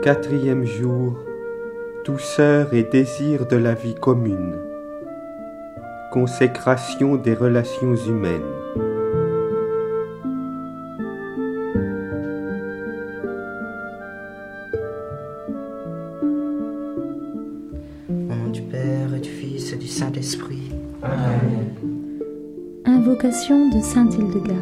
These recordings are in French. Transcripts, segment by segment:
Quatrième jour, douceur et désir de la vie commune. Consécration des relations humaines. Au nom du Père et du Fils et du Saint-Esprit. Amen. Invocation de Sainte Hildegarde.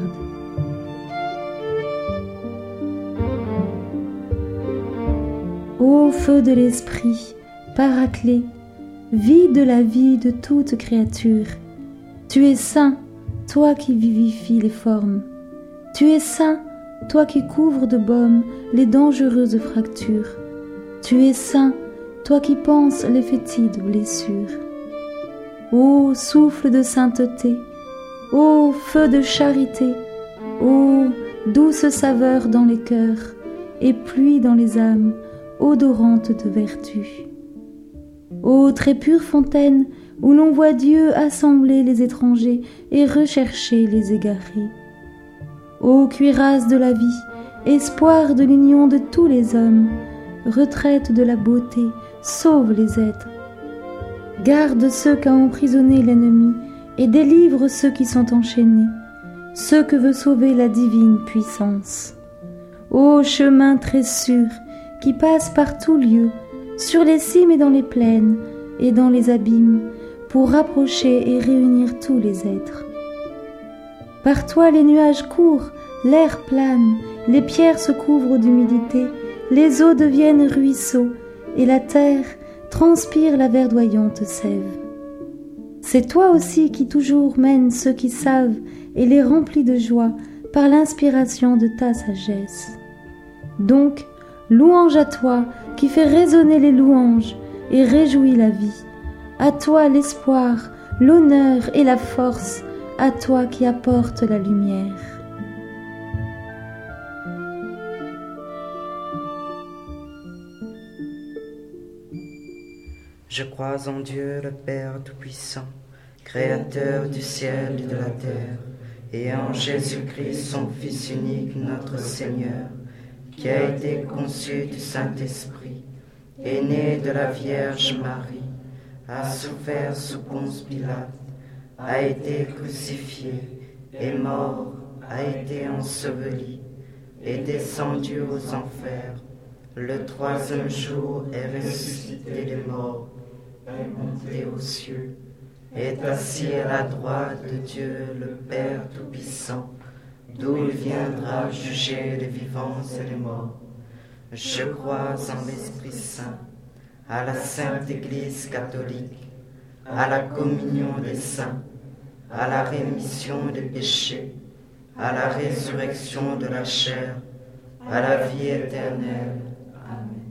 Ô feu de l'Esprit, Paraclet, vie de la vie de toute créature, tu es saint, toi qui vivifies les formes. Tu es saint, toi qui couvres de baume les dangereuses fractures. Tu es saint, toi qui panses les fétides blessures. Ô souffle de sainteté, ô feu de charité, ô douce saveur dans les cœurs et pluie dans les âmes, odorante de vertu. Ô très pure fontaine où l'on voit Dieu assembler les étrangers et rechercher les égarés. Ô cuirasse de la vie, espoir de l'union de tous les hommes, retraite de la beauté, sauve les êtres. Garde ceux qu'a emprisonné l'ennemi et délivre ceux qui sont enchaînés, ceux que veut sauver la divine puissance. Ô chemin très sûr, qui passe par tout lieu, sur les cimes et dans les plaines, et dans les abîmes, pour rapprocher et réunir tous les êtres. Par toi les nuages courent, l'air plane, les pierres se couvrent d'humidité, les eaux deviennent ruisseaux, et la terre transpire la verdoyante sève. C'est toi aussi qui toujours mènes ceux qui savent et les remplis de joie par l'inspiration de ta sagesse. Donc, louange à toi qui fais résonner les louanges et réjouis la vie. À toi l'espoir, l'honneur et la force, à toi qui apportes la lumière. Je crois en Dieu le Père Tout-Puissant, Créateur du ciel et de la terre, et en Jésus-Christ, son Fils unique, notre Seigneur, qui a été conçu du Saint-Esprit, est né de la Vierge Marie, a souffert sous Ponce Pilate, a été crucifié, est mort, a été enseveli, est descendu aux enfers, le troisième jour est ressuscité des morts, est monté aux cieux, est assis à la droite de Dieu le Père Tout-Puissant, d'où il viendra juger les vivants et les morts. Je crois en l'Esprit Saint, à la Sainte Église catholique, à la communion des saints, à la rémission des péchés, à la résurrection de la chair, à la vie éternelle. Amen.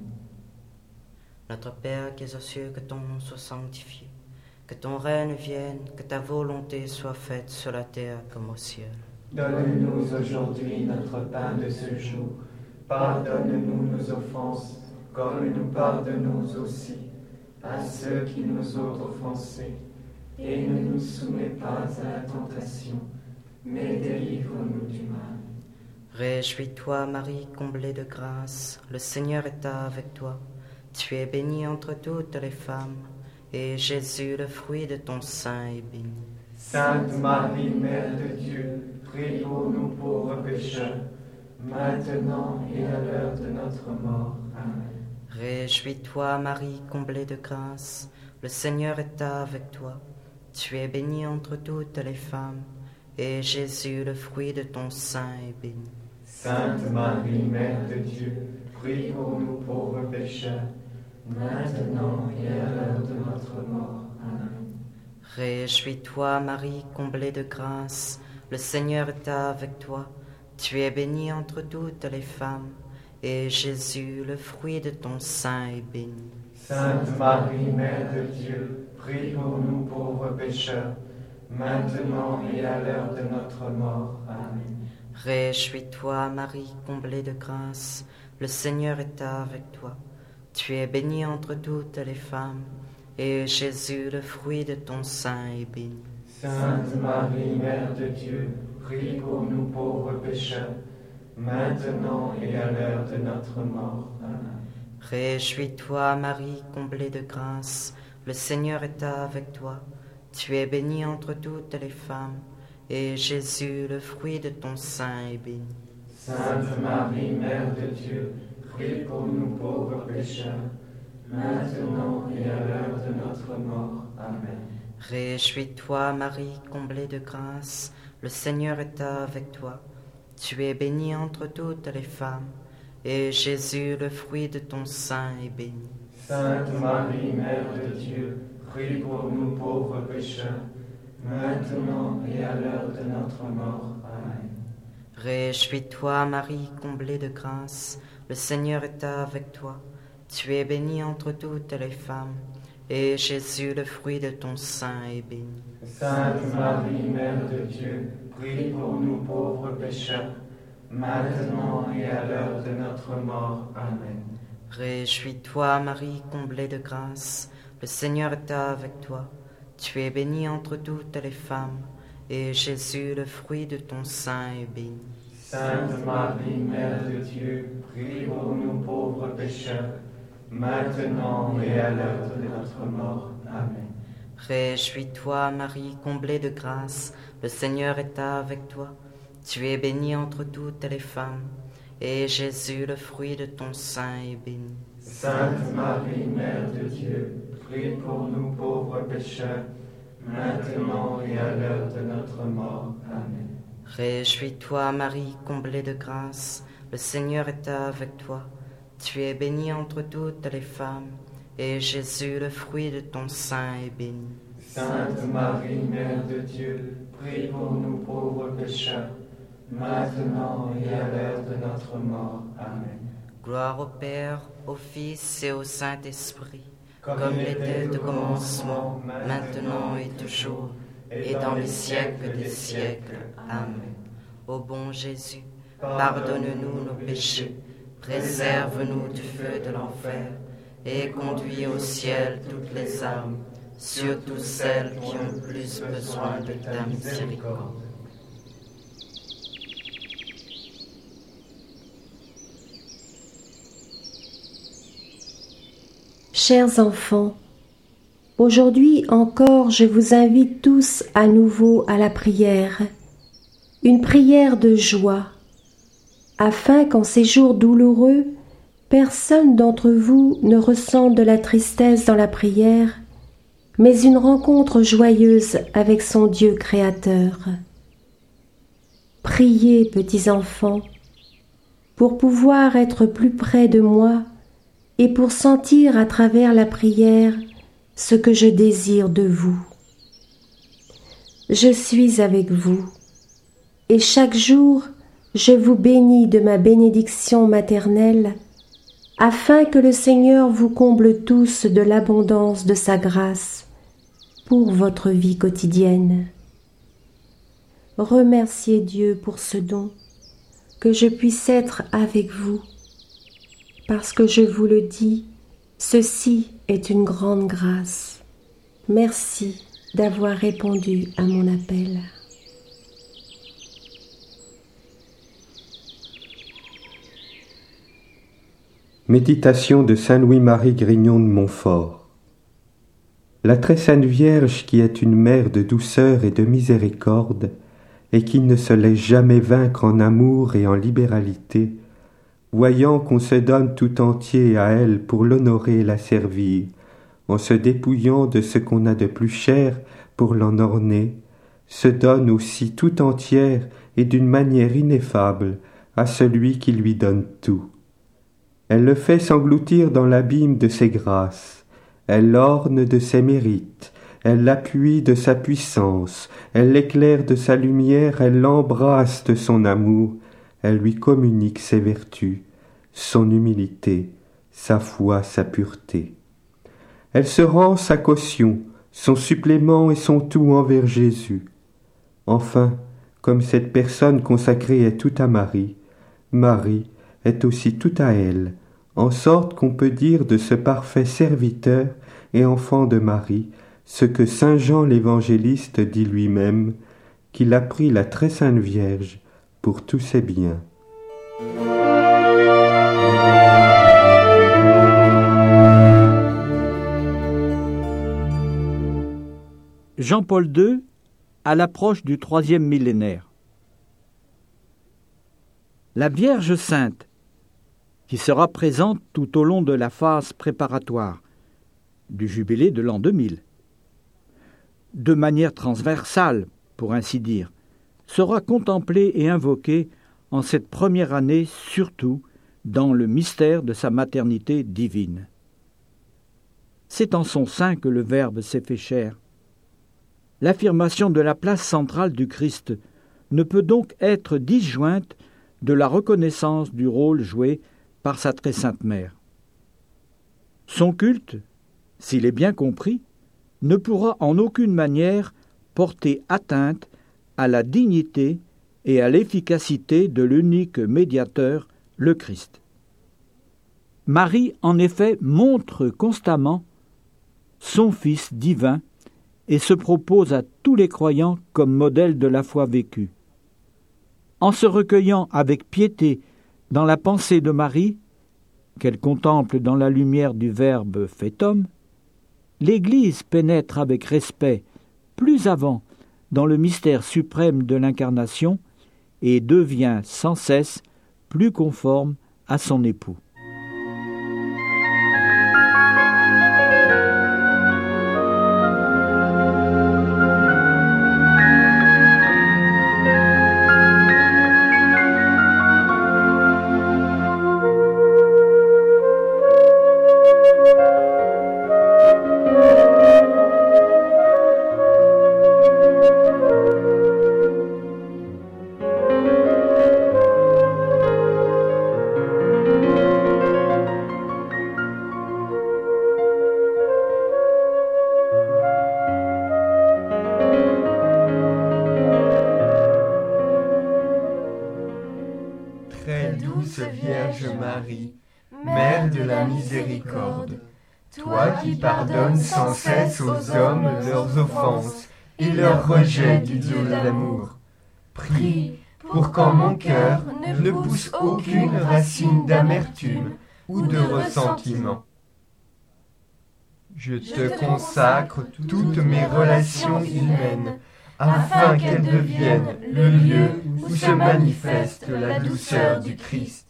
Notre Père qui es aux cieux, que ton nom soit sanctifié, que ton règne vienne, que ta volonté soit faite sur la terre comme au ciel. Donne-nous aujourd'hui notre pain de ce jour. Pardonne-nous nos offenses, comme nous pardonnons aussi à ceux qui nous ont offensés. Et ne nous soumets pas à la tentation, mais délivre-nous du mal. Réjouis-toi, Marie, comblée de grâce, le Seigneur est avec toi. Tu es bénie entre toutes les femmes, et Jésus, le fruit de ton sein, est béni. Sainte Marie, Mère de Dieu, prie pour nous pauvres pécheurs, maintenant et à l'heure de notre mort. Amen. Réjouis-toi, Marie, comblée de grâce, le Seigneur est avec toi. Tu es bénie entre toutes les femmes, et Jésus, le fruit de ton sein, est béni. Sainte Marie, Mère de Dieu, prie pour nous pauvres pécheurs, maintenant et à l'heure de notre mort. Amen. Réjouis-toi, Marie, comblée de grâce, le Seigneur est avec toi. Tu es bénie entre toutes les femmes, et Jésus, le fruit de ton sein, est béni. Sainte Marie, Mère de Dieu, prie pour nous pauvres pécheurs, maintenant et à l'heure de notre mort. Amen. Réjouis-toi, Marie, comblée de grâce, le Seigneur est avec toi. Tu es bénie entre toutes les femmes, et Jésus, le fruit de ton sein, est béni. Sainte Marie, Mère de Dieu, prie pour nous pauvres pécheurs, maintenant et à l'heure de notre mort. Amen. Réjouis-toi, Marie, comblée de grâce, le Seigneur est avec toi. Tu es bénie entre toutes les femmes, et Jésus, le fruit de ton sein, est béni. Sainte Marie, Mère de Dieu, prie pour nous pauvres pécheurs, maintenant et à l'heure de notre mort. Amen. Réjouis-toi, Marie, comblée de grâce, le Seigneur est avec toi. Tu es bénie entre toutes les femmes, et Jésus, le fruit de ton sein, est béni. Sainte Marie, Mère de Dieu, prie pour nous pauvres pécheurs, maintenant et à l'heure de notre mort. Amen. Réjouis-toi, Marie, comblée de grâce, le Seigneur est avec toi. Tu es bénie entre toutes les femmes, et Jésus, le fruit de ton sein, est béni. Sainte Marie, Mère de Dieu, prie pour nous pauvres pécheurs, maintenant et à l'heure de notre mort. Amen. Réjouis-toi, Marie, comblée de grâce, le Seigneur est avec toi. Tu es bénie entre toutes les femmes, et Jésus, le fruit de ton sein, est béni. Sainte Marie, Mère de Dieu, prie pour nous pauvres pécheurs, maintenant et à l'heure de notre mort. Amen. Réjouis-toi, Marie, comblée de grâce, le Seigneur est avec toi. Tu es bénie entre toutes les femmes, et Jésus, le fruit de ton sein, est béni. Sainte Marie, Mère de Dieu, prie pour nous pauvres pécheurs, maintenant et à l'heure de notre mort. Amen. Réjouis-toi, Marie, comblée de grâce, le Seigneur est avec toi. Tu es bénie entre toutes les femmes, et Jésus, le fruit de ton sein, est béni. Sainte Marie, Mère de Dieu, prie pour nous pauvres pécheurs, maintenant et à l'heure de notre mort. Amen. Gloire au Père, au Fils et au Saint-Esprit, comme il était au commencement, maintenant et toujours, et dans les siècles des siècles. Amen. Ô bon Jésus, pardonne-nous nos péchés, préserve-nous du feu de l'enfer, et conduis au ciel toutes les âmes, surtout celles qui ont le plus besoin de ta miséricorde. Chers enfants, aujourd'hui encore je vous invite tous à nouveau à la prière, une prière de joie, afin qu'en ces jours douloureux, personne d'entre vous ne ressente de la tristesse dans la prière, mais une rencontre joyeuse avec son Dieu créateur. Priez, petits enfants, pour pouvoir être plus près de moi et pour sentir à travers la prière ce que je désire de vous. Je suis avec vous, et chaque jour je vous bénis de ma bénédiction maternelle, afin que le Seigneur vous comble tous de l'abondance de sa grâce pour votre vie quotidienne. Remerciez Dieu pour ce don, que je puisse être avec vous, parce que je vous le dis, ceci est une grande grâce. Merci d'avoir répondu à mon appel. Méditation de Saint Louis-Marie Grignon de Montfort. La très sainte Vierge, qui est une mère de douceur et de miséricorde, et qui ne se laisse jamais vaincre en amour et en libéralité, voyant qu'on se donne tout entier à elle pour l'honorer et la servir, en se dépouillant de ce qu'on a de plus cher pour l'en orner, se donne aussi tout entière et d'une manière ineffable à celui qui lui donne tout. Elle le fait s'engloutir dans l'abîme de ses grâces, elle l'orne de ses mérites, elle l'appuie de sa puissance, elle l'éclaire de sa lumière, elle l'embrasse de son amour, elle lui communique ses vertus, son humilité, sa foi, sa pureté. Elle se rend sa caution, son supplément et son tout envers Jésus. Enfin, comme cette personne consacrée est tout à Marie, Marie est aussi tout à elle, en sorte qu'on peut dire de ce parfait serviteur et enfant de Marie ce que saint Jean l'évangéliste dit lui-même, qu'il a pris la très sainte Vierge pour tous ses biens. Jean-Paul II, à l'approche du 3e millénaire. La Vierge Sainte, qui sera présente tout au long de la phase préparatoire du jubilé de l'an 2000, de manière transversale, pour ainsi dire, sera contemplée et invoquée en cette première année, surtout dans le mystère de sa maternité divine. C'est en son sein que le Verbe s'est fait chair. L'affirmation de la place centrale du Christ ne peut donc être disjointe de la reconnaissance du rôle joué par sa très sainte mère. Son culte, s'il est bien compris, ne pourra en aucune manière porter atteinte à la dignité et à l'efficacité de l'unique médiateur, le Christ. Marie, en effet, montre constamment son Fils divin et se propose à tous les croyants comme modèle de la foi vécue. En se recueillant avec piété dans la pensée de Marie, qu'elle contemple dans la lumière du Verbe fait homme, l'Église pénètre avec respect plus avant dans le mystère suprême de l'incarnation et devient sans cesse plus conforme à son époux. Vierge Marie, Mère de la miséricorde, toi qui pardonnes sans cesse aux hommes leurs offenses et leur rejet du Dieu de l'amour, prie pour qu'en mon cœur ne pousse aucune racine d'amertume ou de ressentiment. Je te consacre toutes mes relations humaines, afin qu'elles deviennent le lieu où se manifeste la douceur du Christ.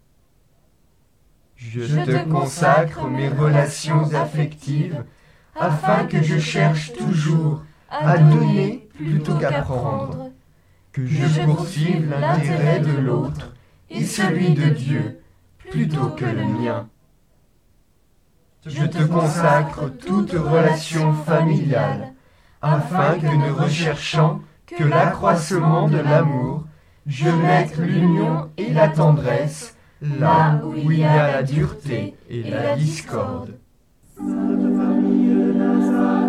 Je te consacre mes relations affectives, afin que je cherche toujours à donner plutôt qu'à prendre, que je poursuive l'intérêt de l'autre et celui de Dieu plutôt que le mien. Je te consacre toute relation familiale, afin que ne recherchant que l'accroissement de l'amour, je mette l'union et la tendresse là où il y a la dureté et la discorde. Sainte famille Nazareth,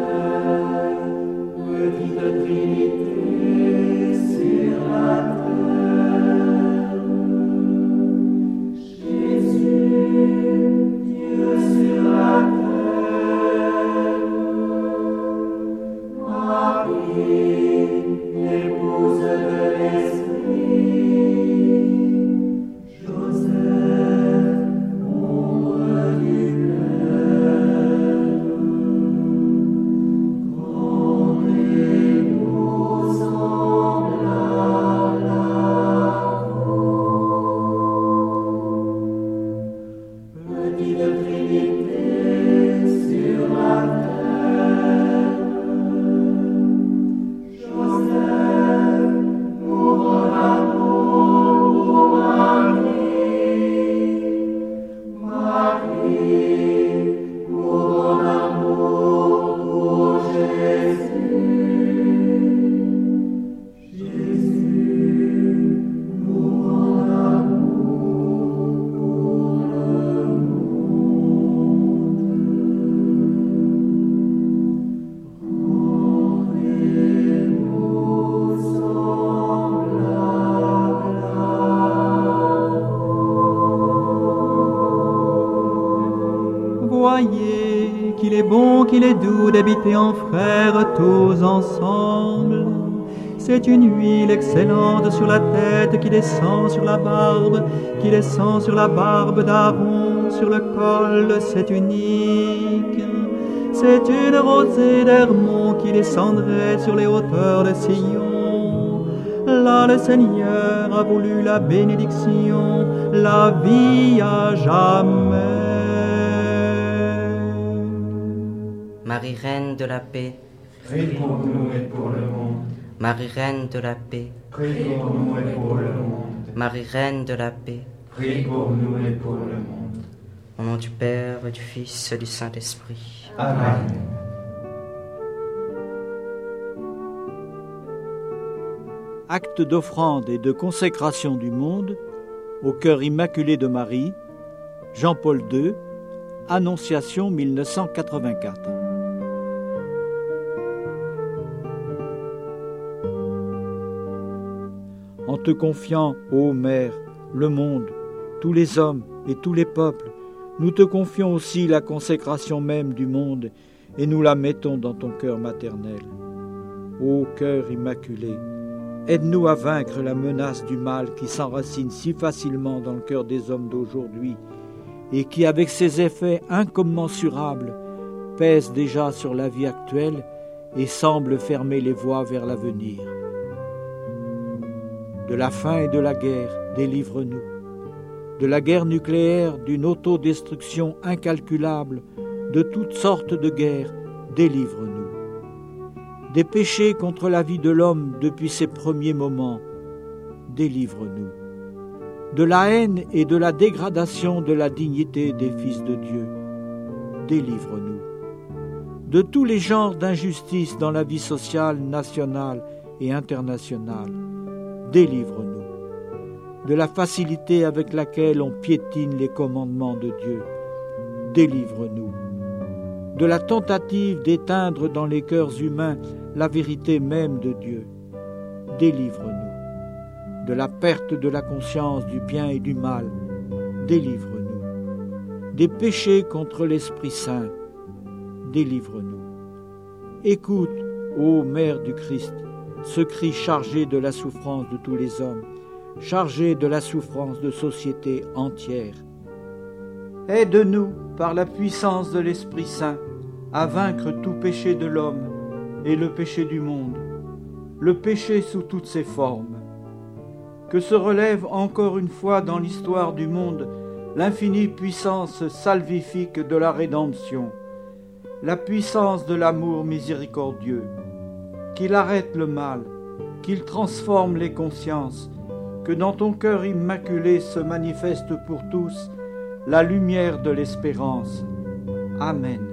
petite Trinité sur la terre, Jésus, Dieu sur la terre, Marie, épouse de l'Esprit, Voyez qu'il est bon, qu'il est doux d'habiter en frères tous ensemble. C'est une huile excellente sur la tête qui descend sur la barbe, qui descend sur la barbe d'Aaron, sur le col de cette unique. C'est une rosée d'Hermon qui descendrait sur les hauteurs de Sion. Là le Seigneur a voulu la bénédiction, la vie à jamais. Marie Reine de la paix, Prie pour nous et pour le monde. Marie Reine de la paix, Prie pour nous et pour le monde. Marie Reine de la paix, Prie pour nous et pour le monde. au nom du Père et du Fils et du Saint-Esprit. Amen. Acte d'offrande et de consécration du monde au cœur immaculé de Marie, Jean-Paul II, Annonciation 1984. En te confiant, ô Mère, le monde, tous les hommes et tous les peuples, nous te confions aussi la consécration même du monde et nous la mettons dans ton cœur maternel. Ô cœur immaculé, aide-nous à vaincre la menace du mal qui s'enracine si facilement dans le cœur des hommes d'aujourd'hui et qui, avec ses effets incommensurables, pèse déjà sur la vie actuelle et semble fermer les voies vers l'avenir. De la faim et de la guerre, délivre-nous. De la guerre nucléaire, d'une autodestruction incalculable, de toutes sortes de guerres, délivre-nous. Des péchés contre la vie de l'homme depuis ses premiers moments, délivre-nous. De la haine et de la dégradation de la dignité des fils de Dieu, délivre-nous. De tous les genres d'injustice dans la vie sociale, nationale et internationale, délivre-nous. De la facilité avec laquelle on piétine les commandements de Dieu, délivre-nous. De la tentative d'éteindre dans les cœurs humains la vérité même de Dieu, délivre-nous. De la perte de la conscience du bien et du mal, délivre-nous. Des péchés contre l'Esprit Saint, délivre-nous. Écoute, ô Mère du Christ, ce cri chargé de la souffrance de tous les hommes, chargé de la souffrance de sociétés entières. Aide-nous, par la puissance de l'Esprit Saint, à vaincre tout péché de l'homme et le péché du monde, le péché sous toutes ses formes. Que se relève encore une fois dans l'histoire du monde l'infinie puissance salvifique de la rédemption, la puissance de l'amour miséricordieux, qu'il arrête le mal, qu'il transforme les consciences, que dans ton cœur immaculé se manifeste pour tous la lumière de l'espérance. Amen.